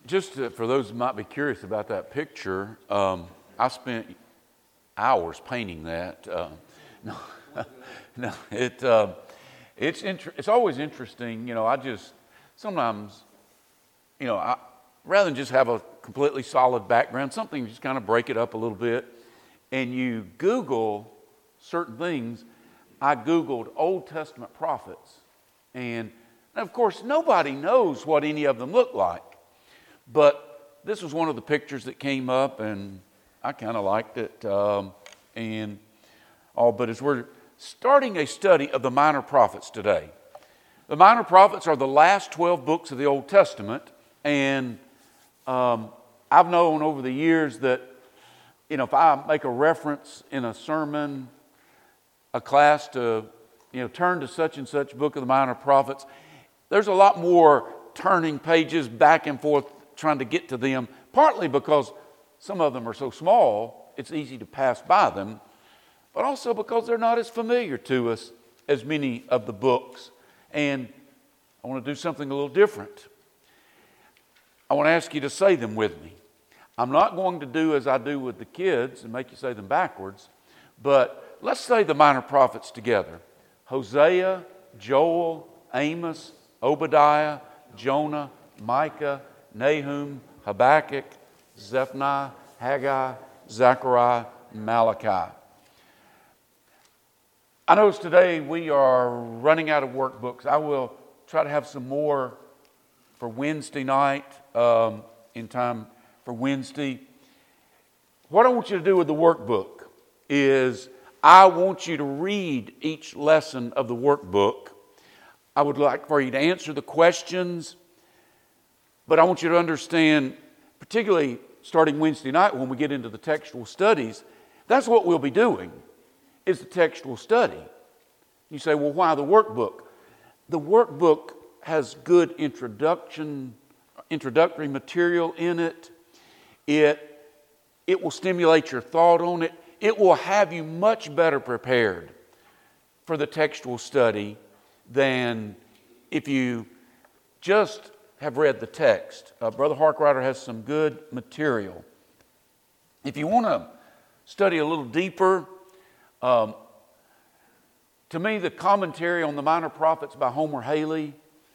For those who might be curious about that picture, I spent hours painting that. No, no, it's always interesting. Sometimes, rather than just have a completely solid background, something just kind of break it up a little bit, and you Google certain things. I Googled Old Testament prophets, and of course nobody knows what any of them look like. But this was one of the pictures that came up, and I kind of liked it. But as we're starting a study of the minor prophets today, the minor prophets are the last 12 books of the Old Testament, and I've known over the years that, if I make a reference in a sermon, a class to, turn to such and such book of the minor prophets, there's a lot more turning pages back and forth trying to get to them, partly because some of them are so small, it's easy to pass by them, but also because they're not as familiar to us as many of the books. And I want to do something a little different. I want to ask you to say them with me. I'm not going to do as I do with the kids and make you say them backwards, but let's say the minor prophets together. Hosea, Joel, Amos, Obadiah, Jonah, Micah, Nahum, Habakkuk, Zephaniah, Haggai, Zechariah, Malachi. I notice today we are running out of workbooks. I will try to have some more for Wednesday night, in time for Wednesday. What I want you to do with the workbook is I want you to read each lesson of the workbook. I would like for you to answer the questions, but I want you to understand, particularly starting Wednesday night when we get into the textual studies, that's what we'll be doing, is the textual study. You say, well, why the workbook? The workbook has good introductory material in it. It will stimulate your thought on it. It will have you much better prepared for the textual study than if you just have read the text. Brother Harkrider has some good material. If you want to study a little deeper, to me the commentary on the Minor Prophets by Homer Haley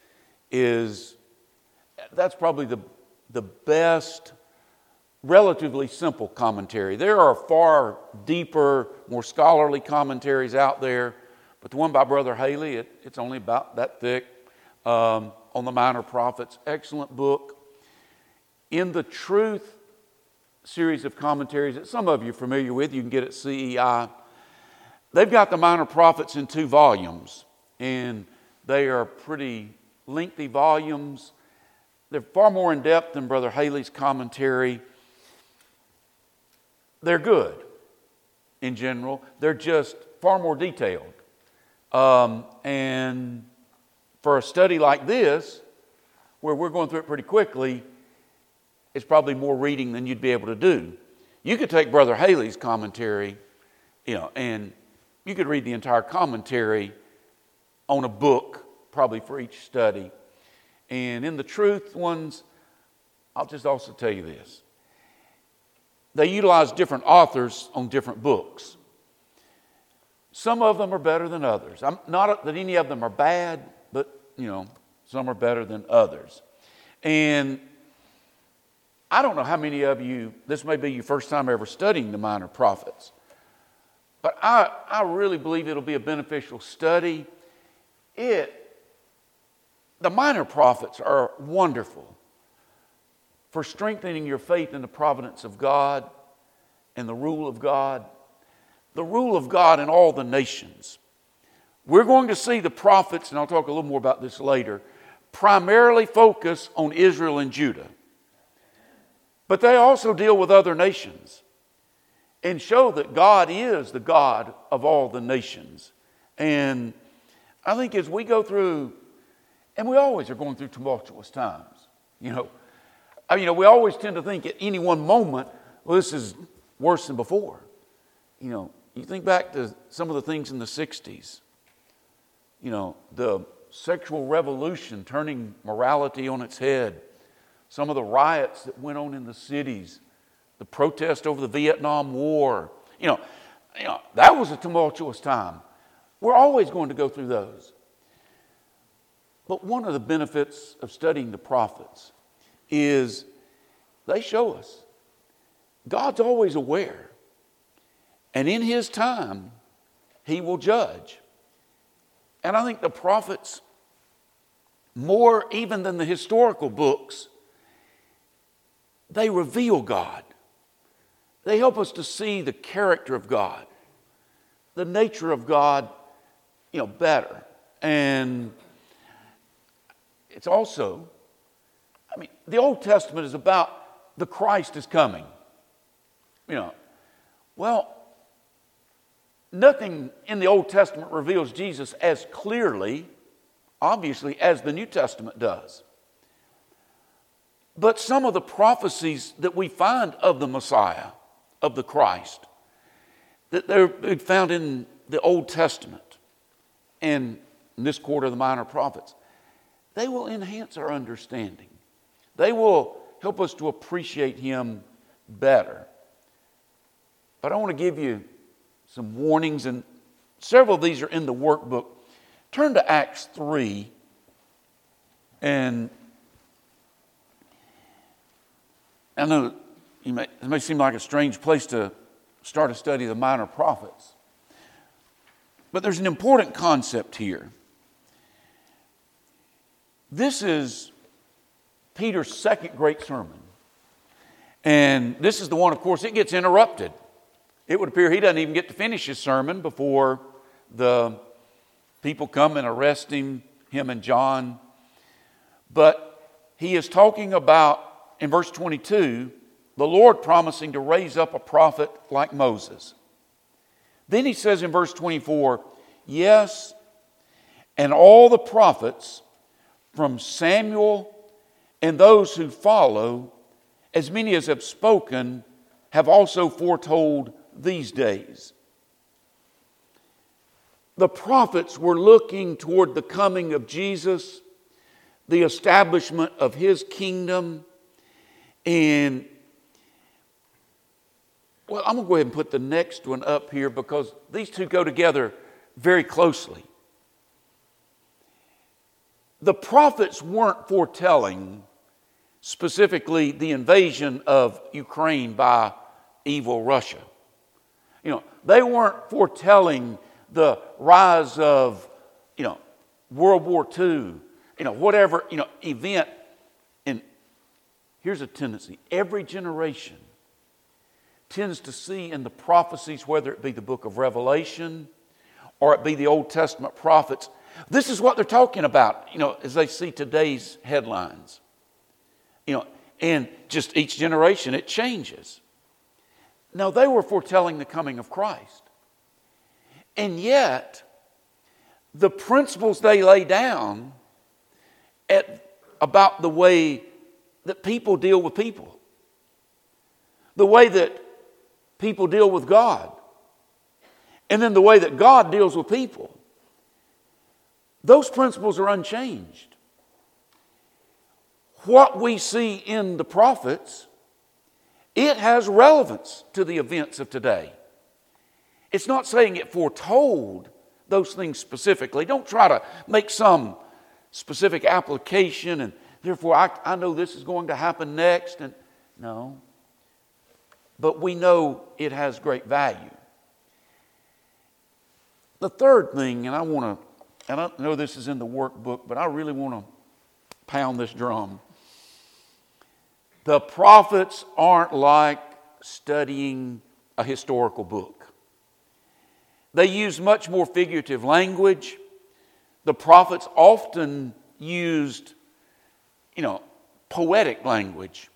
that's probably the best, relatively simple commentary. There are far deeper, more scholarly commentaries out there, but the one by Brother Haley, it's only about that thick, on the Minor Prophets. Excellent book. In the Truth series of commentaries that some of you are familiar with, you can get at CEI. They've got the Minor Prophets in 2 volumes, and they are pretty lengthy volumes. They're far more in depth than Brother Haley's commentary. They're good in general. They're just far more detailed. And for a study like this, where we're going through it pretty quickly, it's probably more reading than you'd be able to do. You could take Brother Haley's commentary, and you could read the entire commentary on a book, probably for each study. And in the Truth ones, I'll just also tell you this. They utilize different authors on different books. Some of them are better than others. I'm not that any of them are bad, but, some are better than others. And I don't know how many of you, this may be your first time ever studying the Minor Prophets, but I really believe it'll be a beneficial study. The Minor Prophets are wonderful for strengthening your faith in the providence of God and the rule of God. The rule of God in all the nations. We're going to see the prophets, and I'll talk a little more about this later, primarily focus on Israel and Judah. But they also deal with other nations and show that God is the God of all the nations. And I think as we go through, and we always are going through tumultuous times, we always tend to think at any one moment, well, this is worse than before. You think back to some of the things in the 60s, the sexual revolution turning morality on its head, some of the riots that went on in the cities, the protest over the Vietnam War. That was a tumultuous time. We're always going to go through those. But one of the benefits of studying the prophets is they show us God's always aware. And in His time, He will judge. And I think the prophets, more even than the historical books, they reveal God. They help us to see the character of God, the nature of God, better. And it's also, the Old Testament is about the Christ is coming. Nothing in the Old Testament reveals Jesus as clearly, obviously, as the New Testament does. But some of the prophecies that we find of the Messiah, of the Christ, that they're found in the Old Testament and in this quarter of the minor prophets, they will enhance our understanding. They will help us to appreciate Him better. But I want to give you some warnings, and several of these are in the workbook. Turn to Acts 3, and I know it may seem like a strange place to start a study of the minor prophets, but there's an important concept here. This is Peter's second great sermon, and this is the one, of course, it gets interrupted. It would appear he doesn't even get to finish his sermon before the people come and arrest him and John. But he is talking about, in verse 22, the Lord promising to raise up a prophet like Moses. Then he says in verse 24, yes, and all the prophets from Samuel and those who follow, as many as have spoken, have also foretold these days. The prophets were looking toward the coming of Jesus, the establishment of His kingdom, and I'm going to go ahead and put the next one up here because these two go together very closely. The prophets weren't foretelling specifically the invasion of Ukraine by evil Russia. They weren't foretelling the rise of, World War II, whatever, event. And here's a tendency. Every generation tends to see in the prophecies, whether it be the book of Revelation or it be the Old Testament prophets, this is what they're talking about, as they see today's headlines. And just each generation, it changes. Now, they were foretelling the coming of Christ. And yet, the principles they lay down about the way that people deal with people, the way that people deal with God, and then the way that God deals with people, those principles are unchanged. What we see in the prophets, it has relevance to the events of today. It's not saying it foretold those things specifically. Don't try to make some specific application and therefore I know this is going to happen next. And no. But we know it has great value. The third thing, and I know this is in the workbook, but I really want to pound this drum. The prophets aren't like studying a historical book. They use much more figurative language. The prophets often used, poetic language.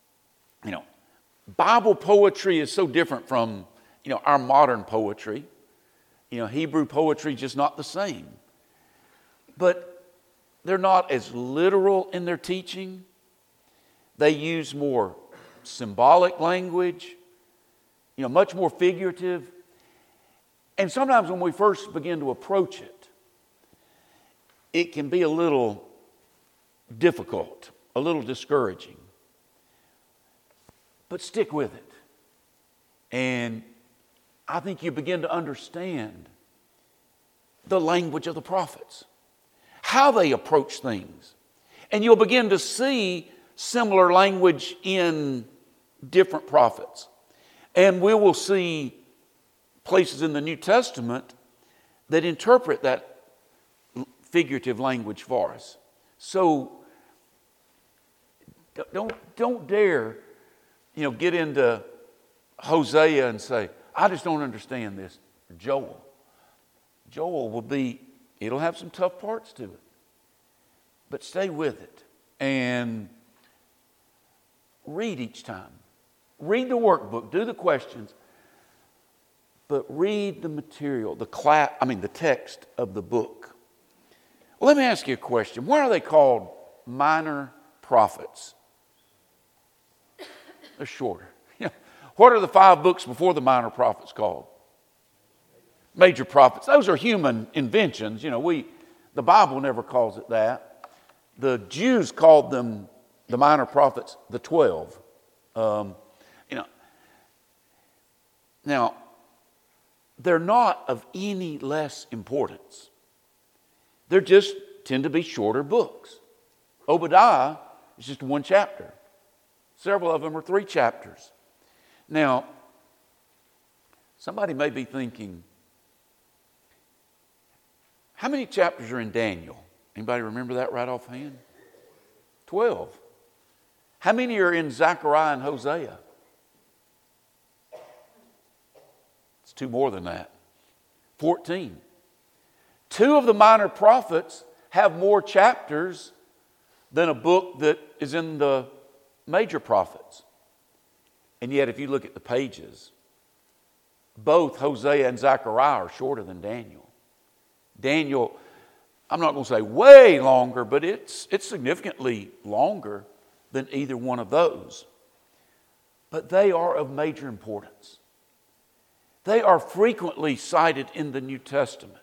Bible poetry is so different from, our modern poetry. Hebrew poetry is just not the same. But they're not as literal in their teaching. They use more symbolic language, much more figurative. And sometimes when we first begin to approach it, it can be a little difficult, a little discouraging. But stick with it. And I think you begin to understand the language of the prophets, how they approach things. And you'll begin to see similar language in different prophets. And we will see places in the New Testament that interpret that figurative language for us. So don't dare, get into Hosea and say, I just don't understand this. Joel it'll have some tough parts to it. But stay with it and read each time. Read the workbook, do the questions, but read the material, the text of the book. Well, let me ask you a question. Why are they called minor prophets? They're shorter. What are the 5 books before the minor prophets called? Major prophets. Those are human inventions. The Bible never calls it that. The Jews called them, the minor prophets, the 12. Now, they're not of any less importance. They're just tend to be shorter books. Obadiah is just 1 chapter. Several of them are 3 chapters. Now, somebody may be thinking, how many chapters are in Daniel? Anybody remember that right offhand? 12. How many are in Zechariah and Hosea? It's 2 more than that. 14. 2 of the minor prophets have more chapters than a book that is in the major prophets. And yet, if you look at the pages, both Hosea and Zechariah are shorter than Daniel. Daniel, I'm not going to say way longer, but it's significantly longer than either one of those. But they are of major importance. They are frequently cited in the New Testament.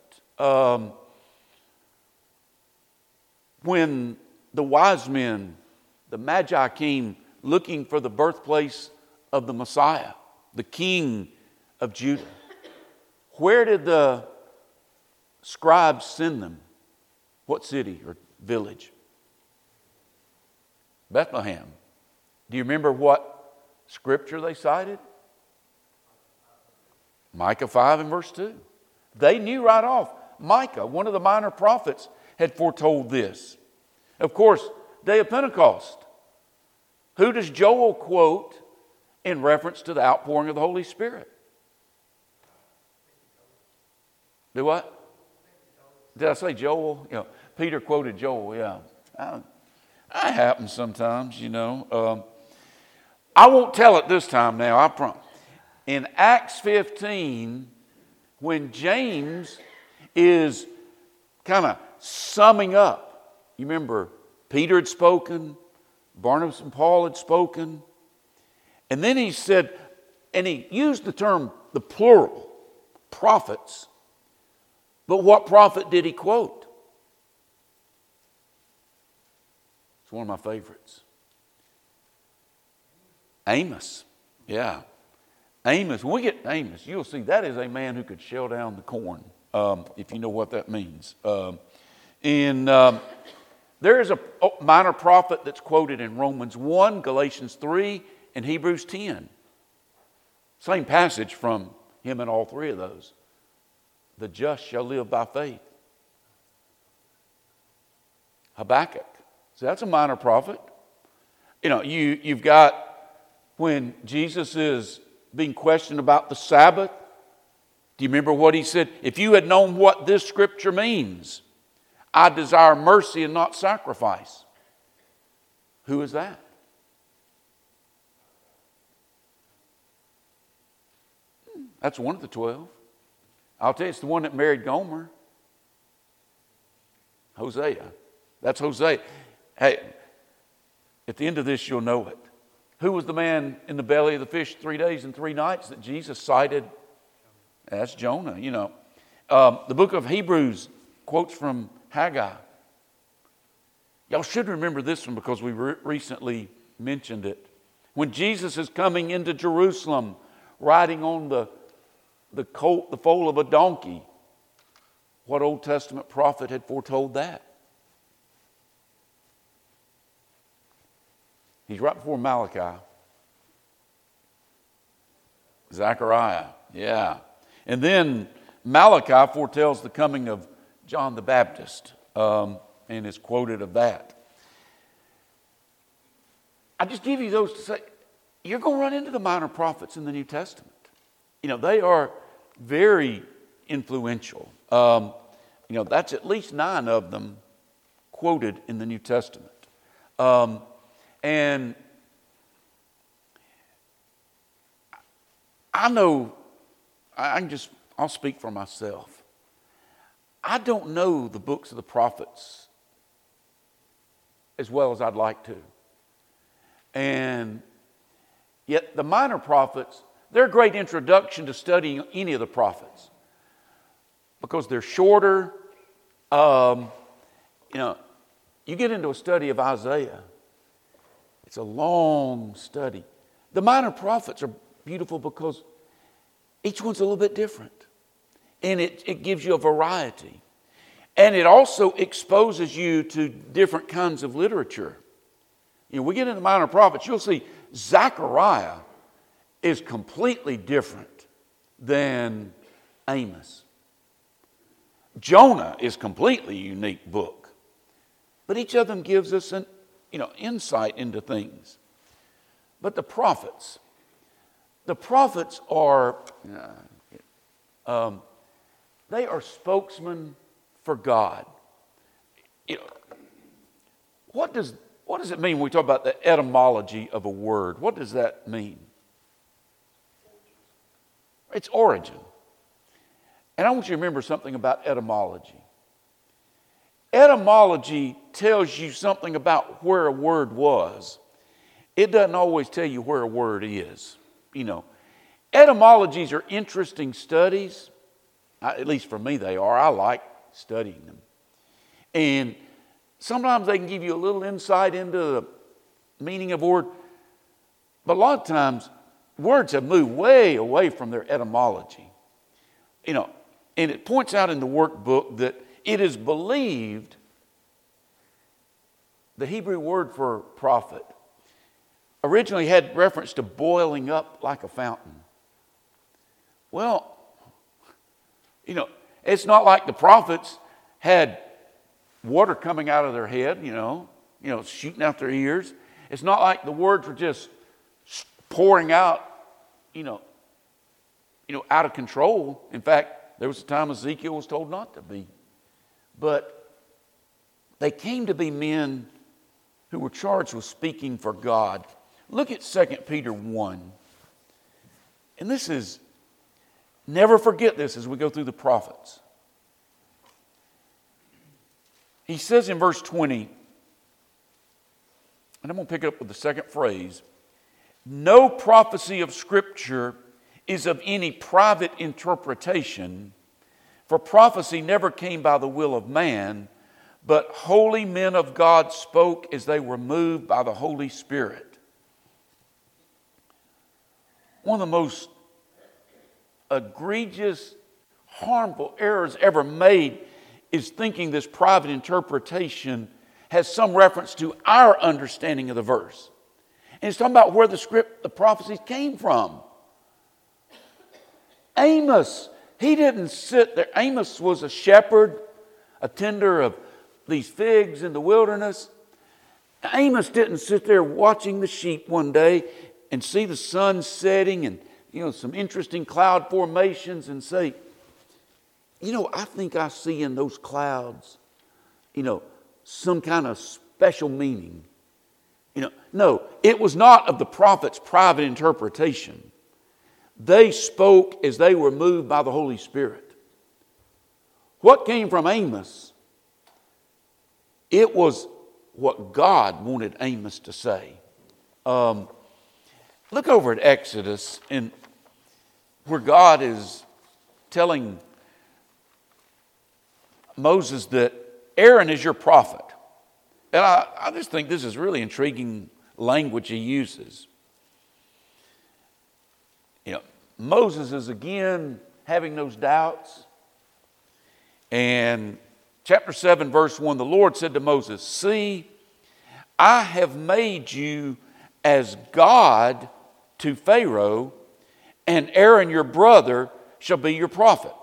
When the wise men, the Magi, came looking for the birthplace of the Messiah, the King of Judah, where did the scribes send them? What city or village? Bethlehem. Do you remember what scripture they cited? Micah 5 and verse 2. They knew right off. Micah, one of the minor prophets, had foretold this. Of course, day of Pentecost. Who does Joel quote in reference to the outpouring of the Holy Spirit? Do what? Did I say Joel? Peter quoted Joel, yeah. That happens sometimes, I won't tell it this time now, I promise. In Acts 15, when James is kind of summing up, you remember Peter had spoken, Barnabas and Paul had spoken, and then he said, and he used the term, the plural, prophets. But what prophet did he quote? It's one of my favorites. Amos. Yeah. Amos. When we get Amos, you'll see that is a man who could shell down the corn, if you know what that means. There is a minor prophet that's quoted in Romans 1, Galatians 3, and Hebrews 10. Same passage from him in all 3 of those. The just shall live by faith. Habakkuk. So that's a minor prophet. You've got when Jesus is being questioned about the Sabbath. Do you remember what he said? If you had known what this scripture means, I desire mercy and not sacrifice. Who is that? That's one of the 12. I'll tell you, it's the one that married Gomer. Hosea. That's Hosea. Hey, at the end of this, you'll know it. Who was the man in the belly of the fish 3 days and 3 nights that Jesus cited? That's Jonah, The book of Hebrews quotes from Haggai. Y'all should remember this one because we recently mentioned it. When Jesus is coming into Jerusalem, riding on the foal of a donkey, what Old Testament prophet had foretold that? He's right before Malachi. Zechariah, yeah. And then Malachi foretells the coming of John the Baptist, and is quoted of that. I just give you those to say, you're going to run into the minor prophets in the New Testament. They are very influential. That's at least 9 of them quoted in the New Testament. And I know, I'll speak for myself. I don't know the books of the prophets as well as I'd like to. And yet the minor prophets, they're a great introduction to studying any of the prophets because they're shorter. You get into a study of Isaiah, it's a long study. The minor prophets are beautiful because each one's a little bit different. And it gives you a variety. And it also exposes you to different kinds of literature. We get into minor prophets, you'll see Zechariah is completely different than Amos. Jonah is completely unique book. But each of them gives us an insight into things. But the prophets are they are spokesmen for God. What does it mean when we talk about the etymology of a word? What does that mean? It's origin. And I want you to remember something about etymology. Etymology tells you something about where a word was. It doesn't always tell you where a word is. Etymologies are interesting studies. At least for me they are. I like studying them. And sometimes they can give you a little insight into the meaning of a word. But a lot of times, words have moved way away from their etymology. And it points out in the workbook that it is believed the Hebrew word for prophet originally had reference to boiling up like a fountain. Well, it's not like the prophets had water coming out of their head, shooting out their ears. It's not like the words were just pouring out, out of control. In fact, there was a time Ezekiel was told not to be. But they came to be men who were charged with speaking for God. Look at 2 Peter 1. And this is, never forget this as we go through the prophets. He says in verse 20, and I'm going to pick it up with the second phrase, no prophecy of Scripture is of any private interpretation, for prophecy never came by the will of man, but holy men of God spoke as they were moved by the Holy Spirit. One of the most egregious, harmful errors ever made is thinking this private interpretation has some reference to our understanding of the verse. And it's talking about where the prophecies came from. Amos, he didn't sit there. Amos was a shepherd, a tender of these figs in the wilderness. Amos didn't sit there watching the sheep one day and see the sun setting and some interesting cloud formations and say, I think I see in those clouds, some kind of special meaning. No, it was not of the prophet's private interpretation. They spoke as they were moved by the Holy Spirit. What came from Amos? It was what God wanted Amos to say. Look over at Exodus, and where God is telling Moses that Aaron is your prophet. And I just think this is really intriguing language he uses. Moses is again having those doubts. And chapter 7, verse 1, the Lord said to Moses, "See, I have made you as God to Pharaoh, and Aaron your brother shall be your prophet."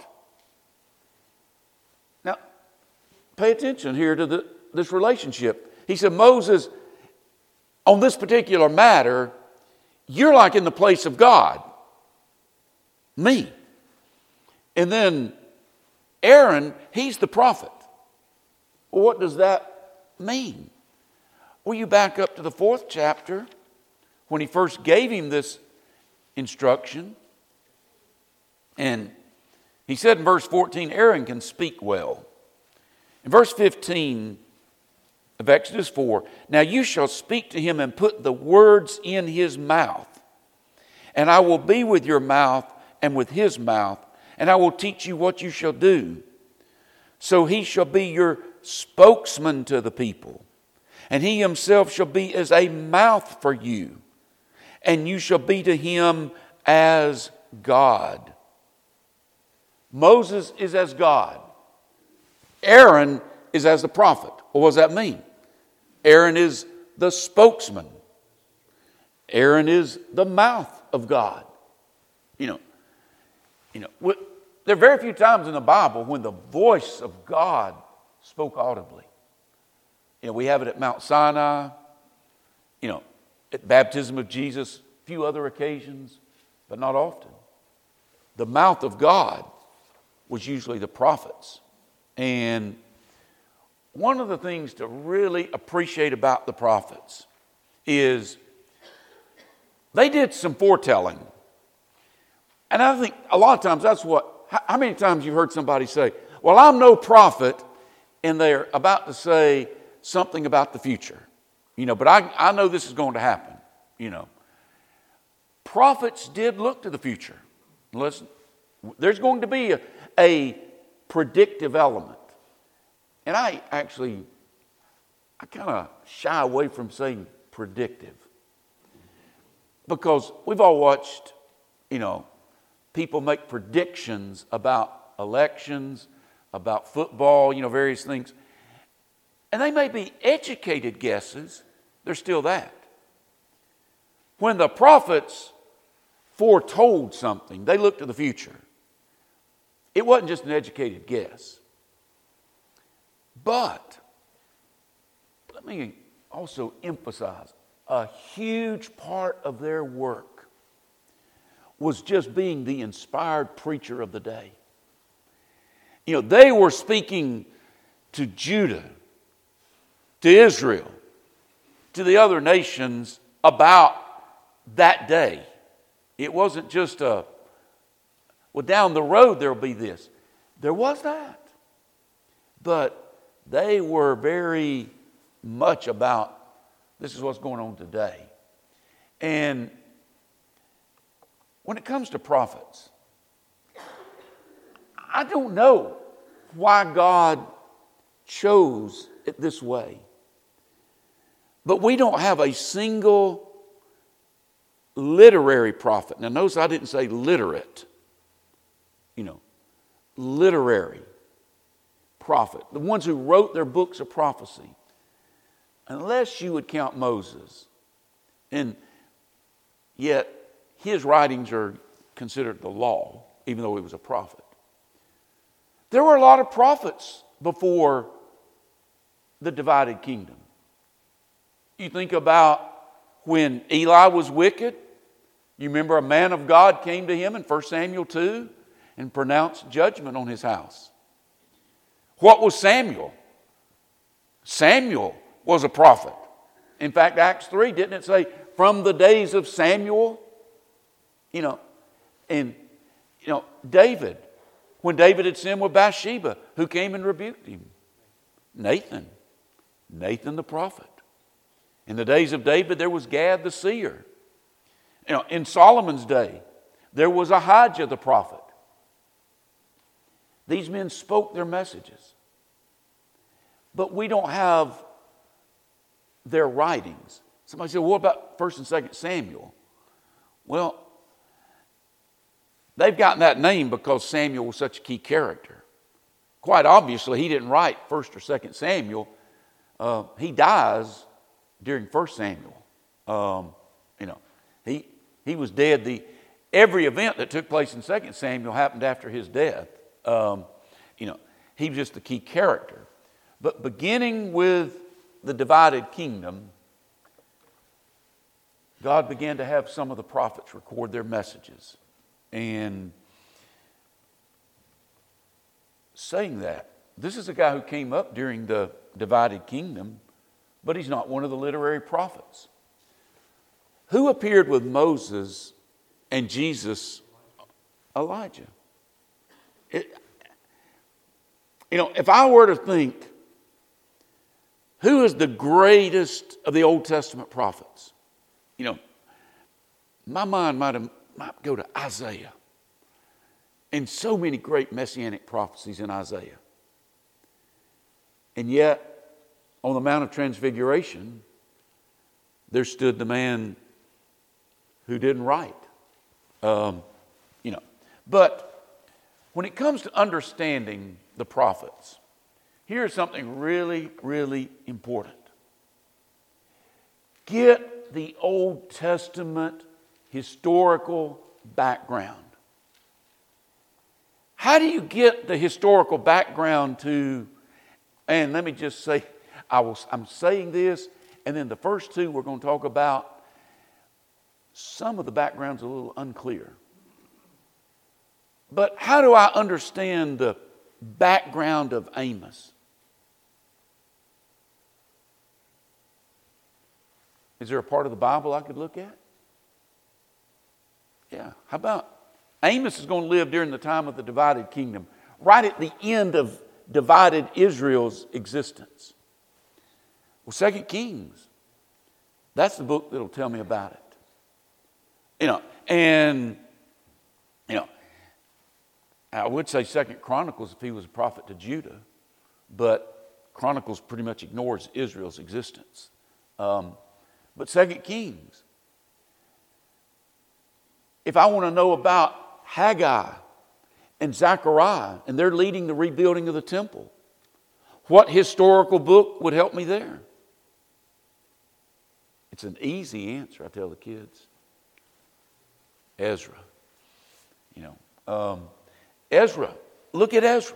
Now, pay attention here to this relationship. He said, Moses, on this particular matter, you're like in the place of God. Me. And then Aaron, he's the prophet. Well, what does that mean? Well, you back up to the 4th chapter when he first gave him this instruction. And he said in verse 14, Aaron can speak well. In verse 15 of Exodus 4, "Now you shall speak to him and put the words in his mouth. And I will be with your mouth and with his mouth, and I will teach you what you shall do. So he shall be your spokesman to the people, and he himself shall be as a mouth for you, and you shall be to him as God." Moses is as God. Aaron is as the prophet. Well, what does that mean? Aaron is the spokesman. Aaron is the mouth of God. There are very few times in the Bible when the voice of God spoke audibly. We have it at Mount Sinai, at baptism of Jesus, a few other occasions, but not often. The mouth of God was usually the prophets. And one of the things to really appreciate about the prophets is they did some foretelling. And I think a lot of times that's how many times you've heard somebody say, "Well, I'm no prophet," and they're about to say something about the future. But I know this is going to happen. Prophets did look to the future. Listen, there's going to be a predictive element. And I kind of shy away from saying predictive. Because we've all watched, people make predictions about elections, about football, various things. And they may be educated guesses. They're still that. When the prophets foretold something, they looked to the future. It wasn't just an educated guess. But let me also emphasize, a huge part of their work was just being the inspired preacher of the day. They were speaking to Judah, to Israel, to the other nations about that day. It wasn't just down the road there'll be this. There was that. But they were very much about this is what's going on today. And when it comes to prophets, I don't know why God chose it this way. But we don't have a single literary prophet. Now notice I didn't say literate. Literary prophet. The ones who wrote their books of prophecy. Unless you would count Moses. And yet his writings are considered the law, even though he was a prophet. There were a lot of prophets before the divided kingdom. You think about when Eli was wicked. You remember a man of God came to him in 1 Samuel 2 and pronounced judgment on his house. What was Samuel? Samuel was a prophet. In fact, Acts 3, didn't it say, from the days of Samuel? David, when David had sinned with Bathsheba, who came and rebuked him? Nathan the prophet. In the days of David, there was Gad the seer. In Solomon's day, there was Ahijah the prophet. These men spoke their messages. But we don't have their writings. Somebody said, well, what about 1st and 2nd Samuel? Well, they've gotten that name because Samuel was such a key character. Quite obviously, he didn't write 1st or 2nd Samuel. He dies during 1st Samuel. He was dead. Every event that took place in 2nd Samuel happened after his death. He was just the key character. But beginning with the divided kingdom, God began to have some of the prophets record their messages. And saying that, this is a guy who came up during the divided kingdom, but he's not one of the literary prophets. Who appeared with Moses and Jesus? Elijah. If I were to think, who is the greatest of the Old Testament prophets? My mind might go to Isaiah. And so many great messianic prophecies in Isaiah. And yet, on the Mount of Transfiguration, there stood the man who didn't write. But when it comes to understanding the prophets, here's something really, really important. Get the Old Testament historical background. How do you get the historical background to, and let me just say, I'm saying this, and then the first two we're going to talk about, some of the background's a little unclear. But how do I understand the background of Amos? Is there a part of the Bible I could look at? Yeah. How about Amos is going to live during the time of the divided kingdom, right at the end of divided Israel's existence. Well, 2 Kings, that's the book that'll tell me about it. I would say 2 Chronicles if he was a prophet to Judah, but Chronicles pretty much ignores Israel's existence. But 2 Kings, if I want to know about Haggai and Zechariah, and they're leading the rebuilding of the temple, what historical book would help me there? It's an easy answer, I tell the kids. Ezra. Ezra. Look at Ezra.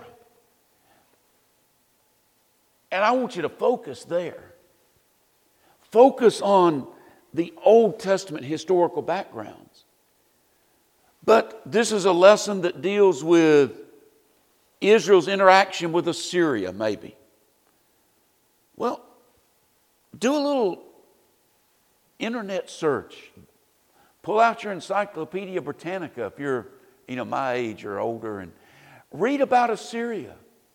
And I want you to focus there. Focus on the Old Testament historical backgrounds. But this is a lesson that deals with Israel's interaction with Assyria, maybe. Well, do a little internet search. Pull out your Encyclopedia Britannica if you're, my age or older, and read about Assyria.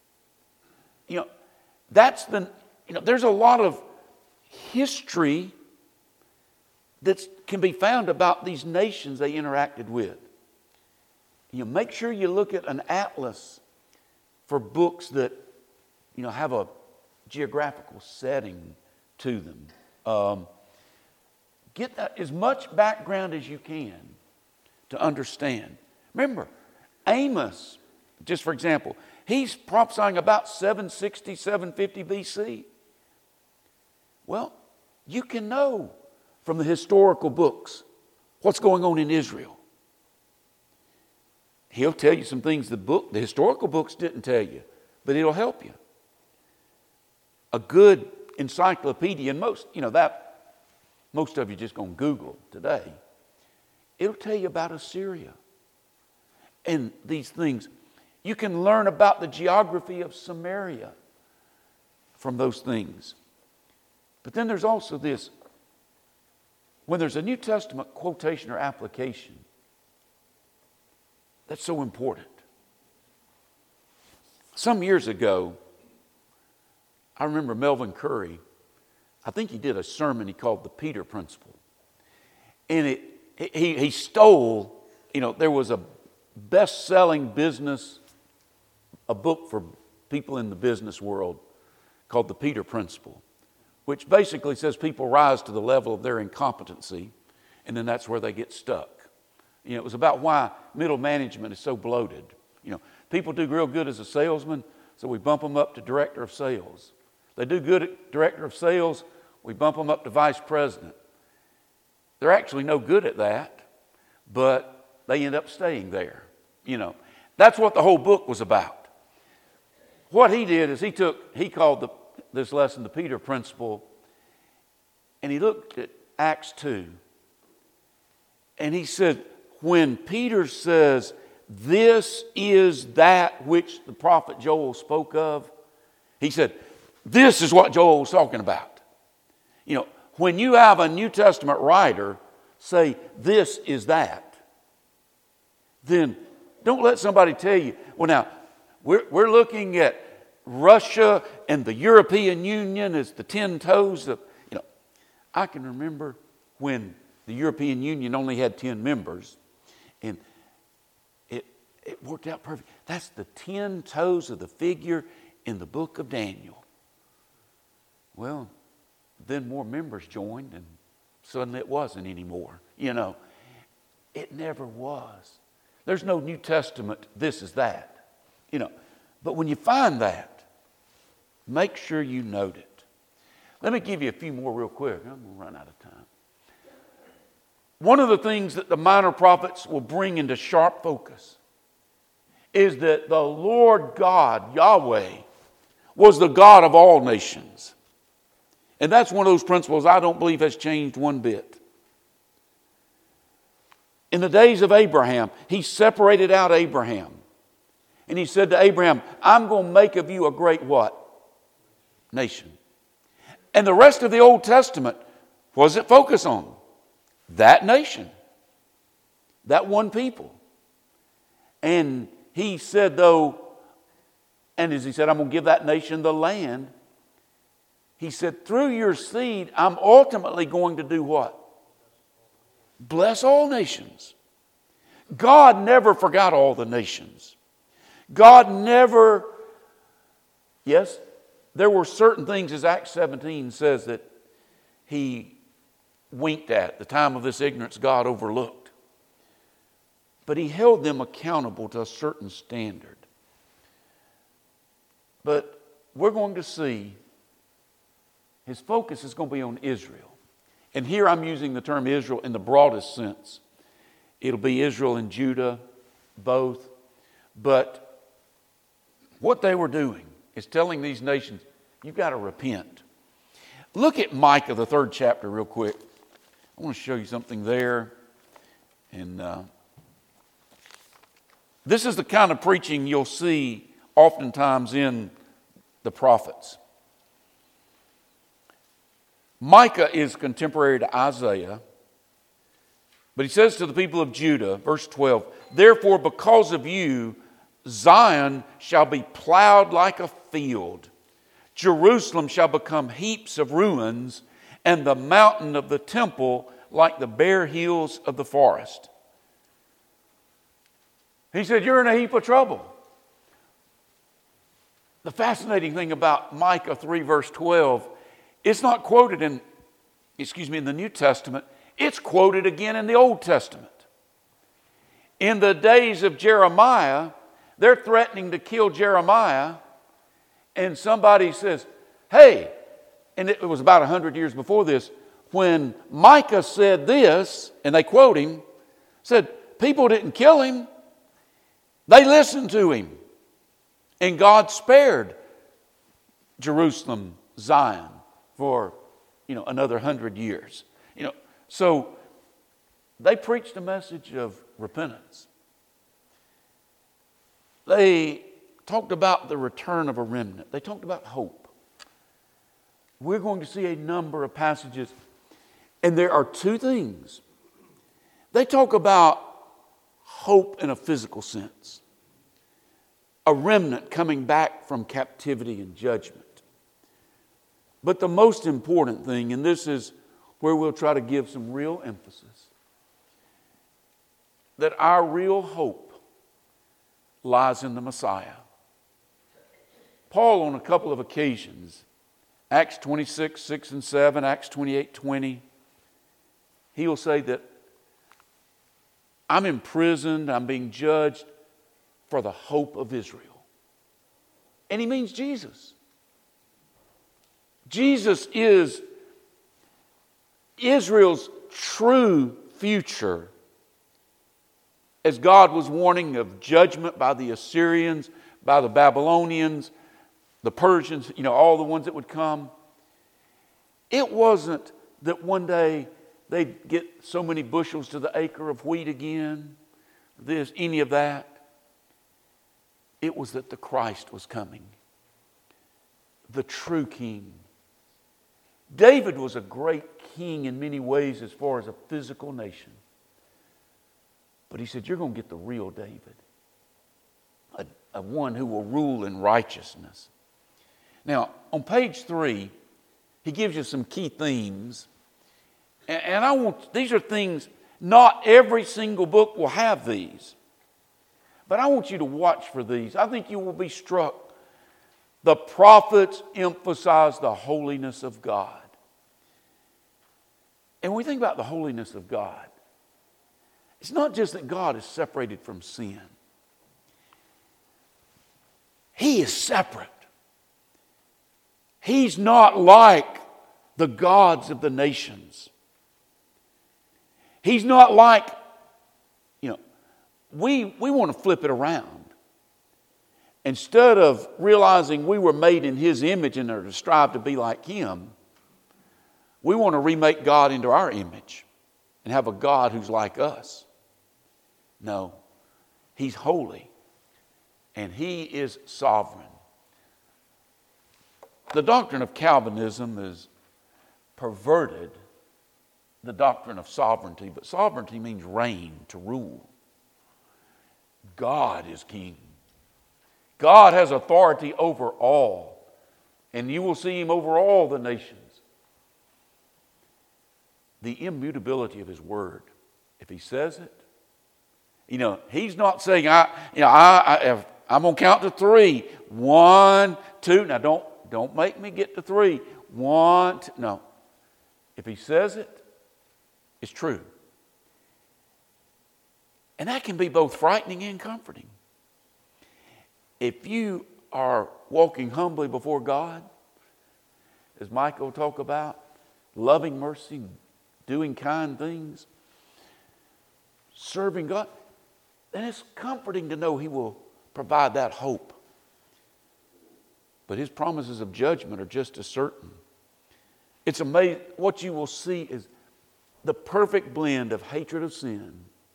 There's a lot of history that can be found about these nations they interacted with. Make sure you look at an atlas for books that, have a geographical setting to them. Get that, as much background as you can to understand. Remember, Amos, just for example, he's prophesying about 760, 750 BC. Well, you can know from the historical books what's going on in Israel. He'll tell you some things the historical books didn't tell you, but it'll help you. A good encyclopedia, and most of you just going to Google today. It'll tell you about Assyria and these things. You can learn about the geography of Samaria from those things. But then there's also this. When there's a New Testament quotation or application, that's so important. Some years ago, I remember Melvin Curry. I think he did a sermon he called the Peter Principle. And he stole, there was a best-selling a book for people in the business world called the Peter Principle, which basically says people rise to the level of their incompetency, and then that's where they get stuck. It was about why middle management is so bloated. People do real good as a salesman, so we bump them up to director of sales. They do good at director of sales, we bump them up to vice president. They're actually no good at that, but they end up staying there. That's what the whole book was about. What he did is he called this lesson the Peter principle, and he looked at Acts 2, and he said, when Peter says, this is that which the prophet Joel spoke of, he said, this is what Joel was talking about. When you have a New Testament writer say, this is that, then don't let somebody tell you, well, now, we're looking at Russia and the European Union as the 10 toes of, I can remember when the European Union only had 10 members, and it worked out perfect. That's the 10 toes of the figure in the book of Daniel. Well, then more members joined, and suddenly it wasn't anymore. It never was. There's no New Testament, this is that. But when you find that, make sure you note it. Let me give you a few more real quick. I'm going to run out of time. One of the things that the minor prophets will bring into sharp focus is that the Lord God, Yahweh, was the God of all nations. And that's one of those principles I don't believe has changed one bit. In the days of Abraham, he separated out Abraham. And he said to Abraham, I'm going to make of you a great what? Nation. And the rest of the Old Testament, what does it focus on? That nation. That one people. And he said, though, and as he said, I'm going to give that nation the land. He said, through your seed, I'm ultimately going to do what? Bless all nations. God never forgot all the nations. God never, yes, there were certain things, as Acts 17 says, that he winked at. The time of this ignorance God overlooked. But he held them accountable to a certain standard. But we're going to see his focus is going to be on Israel. And here I'm using the term Israel in the broadest sense. It'll be Israel and Judah, both. But what they were doing is telling these nations, you've got to repent. Look at Micah, the 3rd chapter, real quick. I want to show you something there. And this is the kind of preaching you'll see oftentimes in the prophets. Micah is contemporary to Isaiah, but he says to the people of Judah, verse 12, therefore because of you, Zion shall be plowed like a field. Jerusalem shall become heaps of ruins, and the mountain of the temple like the bare hills of the forest. He said, you're in a heap of trouble. The fascinating thing about Micah 3 verse 12, it's not quoted in the New Testament. It's quoted again in the Old Testament. In the days of Jeremiah, they're threatening to kill Jeremiah, and somebody says, hey, and it was about 100 years before this, when Micah said this, and they quote him, said, people didn't kill him. They listened to him. And God spared Jerusalem, Zion, for another 100 years. So they preached a message of repentance. They talked about the return of a remnant. They talked about hope. We're going to see a number of passages, and there are two things. They talk about hope in a physical sense. A remnant coming back from captivity and judgment. But the most important thing, and this is where we'll try to give some real emphasis, that our real hope lies in the Messiah. Paul, on a couple of occasions, Acts 26, 6 and 7, Acts 28, 20. He will say that I'm imprisoned, I'm being judged for the hope of Israel. And he means Jesus. Jesus is Israel's true future. As God was warning of judgment by the Assyrians, by the Babylonians, the Persians, all the ones that would come. It wasn't that one day they'd get so many bushels to the acre of wheat again, any of that. It was that the Christ was coming, the true king. David was a great king in many ways as far as a physical nation. But he said, you're going to get the real David, a one who will rule in righteousness. Now, on page 3, he gives you some key themes. And these are things, not every single book will have these. But I want you to watch for these. I think you will be struck. The prophets emphasize the holiness of God. And when we think about the holiness of God, it's not just that God is separated from sin. He is separate. He's not like the gods of the nations. He's not like, we want to flip it around. Instead of realizing we were made in His image and are to strive to be like Him, we want to remake God into our image and have a God who's like us. No, He's holy and He is sovereign. The doctrine of Calvinism has perverted the doctrine of sovereignty, but sovereignty means reign, to rule. God is king. God has authority over all, and you will see Him over all the nations. The immutability of His word. If He says it, He's not saying, I'm going to count to 3. 1, 2. Now, don't make me get to 3. 1, 2. No. If He says it, it's true. And that can be both frightening and comforting. If you are walking humbly before God, as Michael will talk about, loving mercy, doing kind things, serving God, then it's comforting to know He will provide that hope. But His promises of judgment are just as certain. It's amazing. What you will see is the perfect blend of hatred of sin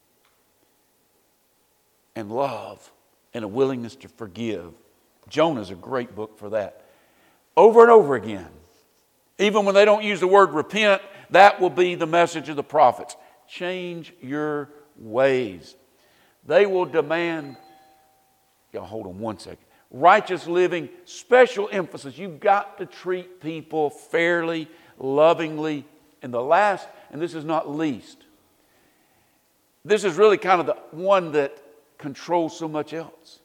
and love and a willingness to forgive. Jonah's a great book for that. Over and over again. Even when they don't use the word repent, that will be the message of the prophets. Change your ways. They will demand, hold on one second. Righteous living, special emphasis. You've got to treat people fairly, lovingly. And the last, and this is not least, this is really kind of the one that controls so much else.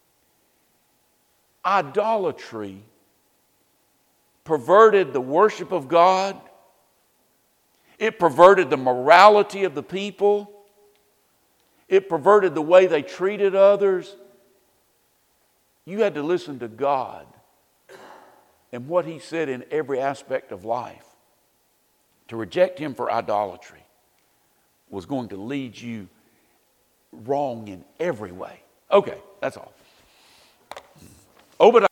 Idolatry perverted the worship of God. It perverted the morality of the people. It perverted the way they treated others. You had to listen to God and what He said in every aspect of life. To reject Him for idolatry was going to lead you wrong in every way. Okay, that's all. Obadiah.